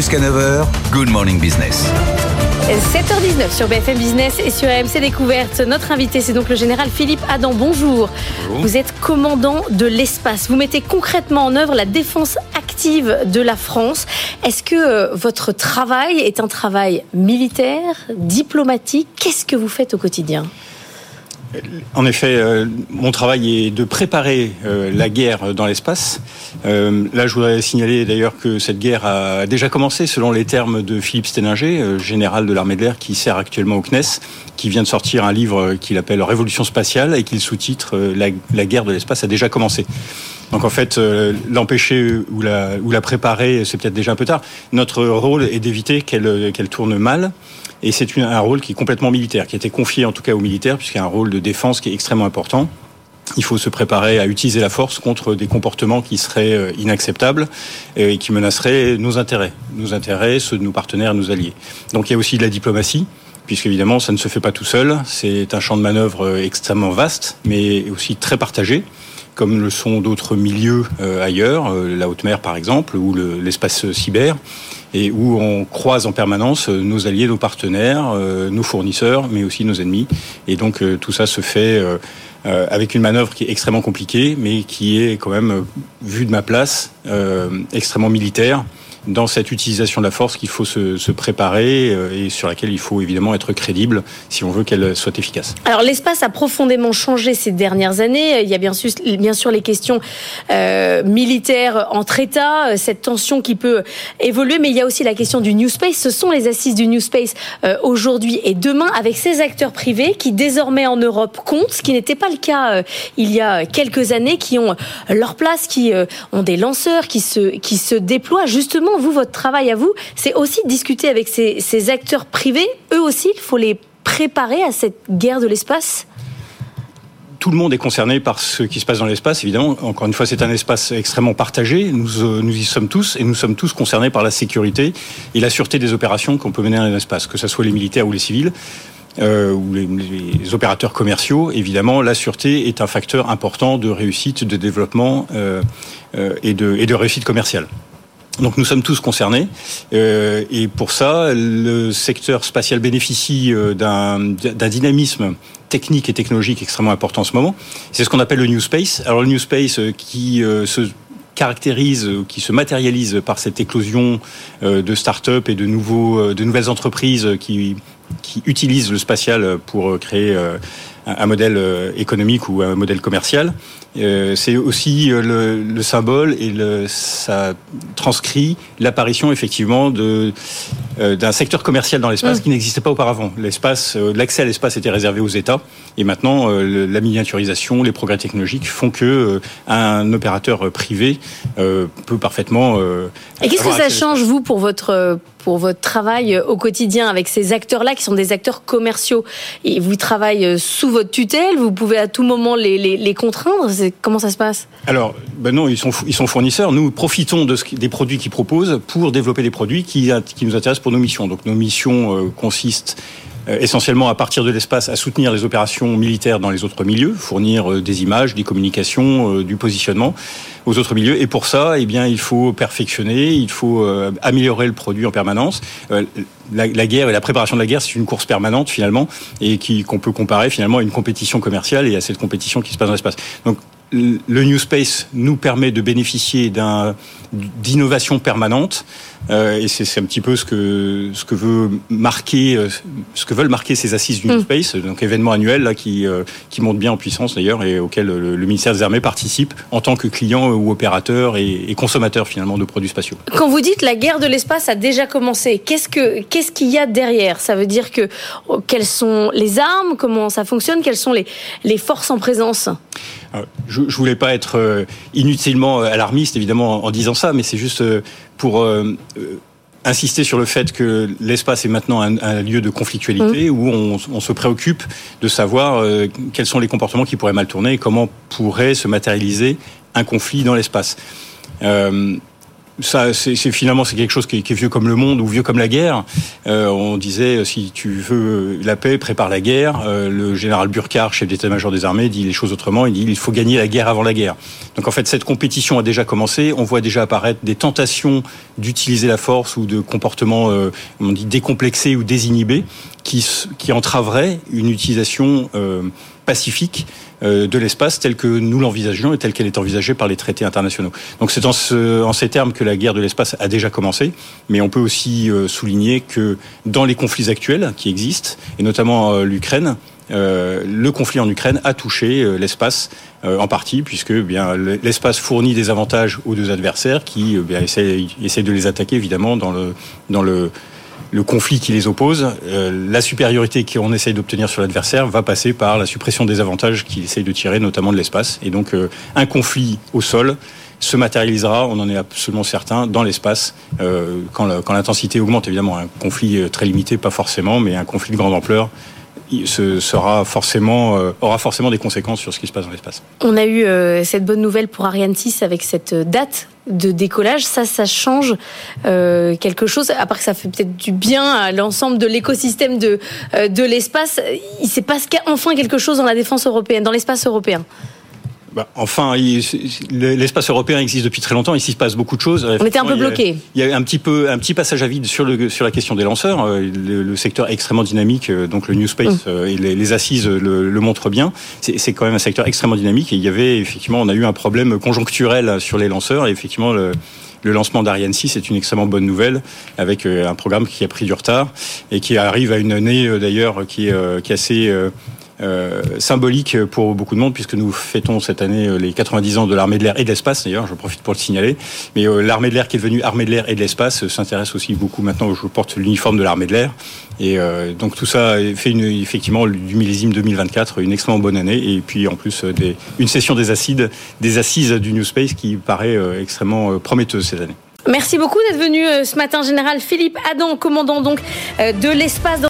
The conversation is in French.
Jusqu'à 9h, Good Morning Business. 7h19 sur BFM Business et sur AMC Découverte. Notre invité, c'est donc le général Philippe Adam. Bonjour. Bonjour. Vous êtes commandant de l'espace. Vous mettez concrètement en œuvre la défense active de la France. Est-ce que votre travail est un travail militaire, diplomatique ? Qu'est-ce que vous faites au quotidien ? En effet, mon travail est de préparer la guerre dans l'espace. Là, je voudrais signaler d'ailleurs que cette guerre a déjà commencé selon les termes de Philippe Sténinger, général de l'armée de l'air qui sert actuellement au CNES, qui vient de sortir un livre qu'il appelle Révolution spatiale et qu'il sous-titre la guerre de l'espace a déjà commencé. Donc en fait, l'empêcher ou la préparer, c'est peut-être déjà un peu tard. Notre rôle est d'éviter qu'elle tourne mal. Et c'est un rôle qui est complètement militaire, qui a été confié en tout cas aux militaires, puisqu'il y a un rôle de défense qui est extrêmement important. Il faut se préparer à utiliser la force contre des comportements qui seraient inacceptables et qui menaceraient nos intérêts, ceux de nos partenaires et nos alliés. Donc il y a aussi de la diplomatie, puisqu'évidemment ça ne se fait pas tout seul. C'est un champ de manœuvre extrêmement vaste, mais aussi très partagé, comme le sont d'autres milieux ailleurs, la haute mer par exemple, ou l'espace cyber, et où on croise en permanence nos alliés, nos partenaires, nos fournisseurs, mais aussi nos ennemis. Et donc tout ça se fait avec une manœuvre qui est extrêmement compliquée, mais qui est quand même, vu de ma place, extrêmement militaire, dans cette utilisation de la force qu'il faut se préparer et sur laquelle il faut évidemment être crédible si on veut qu'elle soit efficace. Alors l'espace a profondément changé ces dernières années. Il y a bien sûr les questions militaires entre États, cette tension qui peut évoluer, mais il y a aussi la question du New Space. Ce sont les assises du New Space aujourd'hui et demain avec ces acteurs privés qui désormais en Europe comptent, ce qui n'était pas le cas il y a quelques années, qui ont leur place, qui ont des lanceurs, qui se déploient. Justement, vous, votre travail à vous, c'est aussi de discuter avec ces acteurs privés. Eux aussi, il faut les préparer à cette guerre de l'espace. Tout le monde est concerné par ce qui se passe dans l'espace, évidemment. Encore une fois, c'est un espace extrêmement partagé. Nous y sommes tous, et nous sommes tous concernés par la sécurité et la sûreté des opérations qu'on peut mener dans l'espace, que ce soit les militaires ou les civils. Ou les opérateurs commerciaux, évidemment, la sûreté est un facteur important de réussite, de développement et de réussite commerciale. Donc nous sommes tous concernés et pour ça, le secteur spatial bénéficie d'un dynamisme technique et technologique extrêmement important en ce moment. C'est ce qu'on appelle le New Space. Alors le New Space qui se caractérise, qui se matérialise par cette éclosion de start-up et de nouvelles entreprises qui utilisent le spatial pour créer un modèle économique ou un modèle commercial. C'est aussi le symbole et ça transcrit l'apparition effectivement d'un secteur commercial dans l'espace qui n'existait pas auparavant. L'accès à l'espace était réservé aux États et maintenant la miniaturisation, les progrès technologiques font que un opérateur privé peut parfaitement. Et qu'est-ce que ça change vous pour votre travail au quotidien avec ces acteurs-là qui sont des acteurs commerciaux? Et vous travaillez sous votre tutelle, vous pouvez à tout moment les contraindre. Comment ça se passe? Alors, non, ils sont fournisseurs. Nous profitons des produits qu'ils proposent pour développer des produits qui nous intéressent pour nos missions. Donc nos missions consistent essentiellement à partir de l'espace à soutenir les opérations militaires dans les autres milieux, fournir des images, des communications, du positionnement aux autres milieux. Et pour ça, il faut perfectionner, il faut améliorer le produit en permanence. La guerre et la préparation de la guerre, c'est une course permanente finalement, et qu'on peut comparer finalement à une compétition commerciale et à cette compétition qui se passe dans l'espace. Donc le New Space nous permet de bénéficier d'innovation permanente, et c'est un petit peu ce que veulent marquer ces assises du New Space, donc événement annuel là qui monte bien en puissance d'ailleurs et auquel le ministère des Armées participe en tant que client ou opérateur et consommateur finalement de produits spatiaux. Quand vous dites la guerre de l'espace a déjà commencé, qu'est-ce qu'il y a derrière? Ça veut dire quelles sont les armes, comment ça fonctionne, quelles sont les forces en présence? Je voulais pas être inutilement alarmiste évidemment en disant ça, mais c'est juste pour insister sur le fait que l'espace est maintenant un lieu de conflictualité où on se préoccupe de savoir quels sont les comportements qui pourraient mal tourner et comment pourrait se matérialiser un conflit dans l'espace. Ça, c'est finalement c'est quelque chose qui est vieux comme le monde ou vieux comme la guerre. On disait si tu veux la paix, prépare la guerre. Le général Burkhardt, chef d'état-major des armées, dit les choses autrement. Il dit il faut gagner la guerre avant la guerre. Donc en fait cette compétition a déjà commencé. On voit déjà apparaître des tentations d'utiliser la force ou de comportements on dit décomplexés ou désinhibés qui entraveraient une utilisation pacifique de l'espace telle que nous l'envisagions et telle qu'elle est envisagée par les traités internationaux. Donc c'est en ces termes que la guerre de l'espace a déjà commencé, mais on peut aussi souligner que dans les conflits actuels qui existent, et notamment l'Ukraine, le conflit en Ukraine a touché l'espace en partie, puisque bien l'espace fournit des avantages aux deux adversaires qui essaient de les attaquer évidemment dans le conflit qui les oppose. La supériorité qu'on essaye d'obtenir sur l'adversaire va passer par la suppression des avantages qu'il essaye de tirer, notamment de l'espace. Et donc, un conflit au sol se matérialisera, on en est absolument certain, dans l'espace, quand l'intensité augmente. Évidemment, un conflit très limité, pas forcément, mais un conflit de grande ampleur aura forcément des conséquences sur ce qui se passe dans l'espace. On a eu cette bonne nouvelle pour Ariane 6 avec cette date de décollage. Ça change quelque chose, à part que ça fait peut-être du bien à l'ensemble de l'écosystème de l'espace. Il se passe enfin quelque chose dans la défense européenne, dans l'espace européen. Enfin, l'espace européen existe depuis très longtemps. Ici, il se passe beaucoup de choses. On était un peu bloqués. Il y a un petit passage à vide sur la question des lanceurs. Le secteur est extrêmement dynamique. Donc le New Space et les assises le montrent bien. C'est quand même un secteur extrêmement dynamique. Et on a eu un problème conjoncturel sur les lanceurs. Et effectivement, le lancement d'Ariane 6 est une extrêmement bonne nouvelle, avec un programme qui a pris du retard et qui arrive à une année d'ailleurs qui est assez symbolique pour beaucoup de monde, puisque nous fêtons cette année les 90 ans de l'armée de l'air et de l'espace. D'ailleurs, je profite pour le signaler. Mais l'armée de l'air qui est devenue armée de l'air et de l'espace s'intéresse aussi beaucoup maintenant. Je porte l'uniforme de l'armée de l'air. Et donc tout ça fait effectivement du millésime 2024 une extrêmement bonne année. Et puis en plus une session des assises du New Space qui paraît extrêmement prometteuse cette année. Merci beaucoup d'être venu ce matin, Général Philippe Adam, commandant donc de l'espace.